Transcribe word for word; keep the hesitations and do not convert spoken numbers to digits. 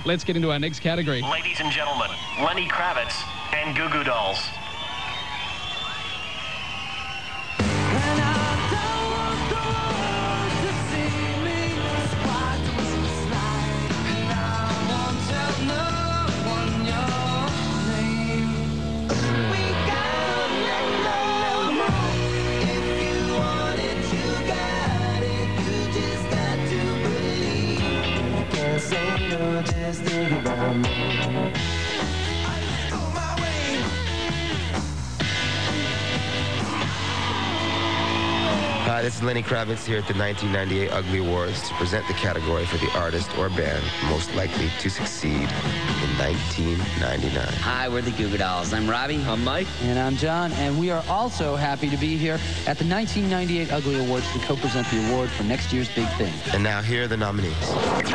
let's get into our next category. Ladies and gentlemen, Lenny Kravitz and Goo Goo Dolls. Hi, this is Lenny Kravitz here at the nineteen ninety-eight Ugly Awards to present the category for the artist or band most likely to succeed in nineteen ninety-nine. Hi, we're the Goo Goo Dolls. I'm Robbie. I'm Mike. And I'm John, and we are also happy to be here at the nineteen ninety-eight Ugly Awards to co-present the award for next year's big thing. And now here are the nominees.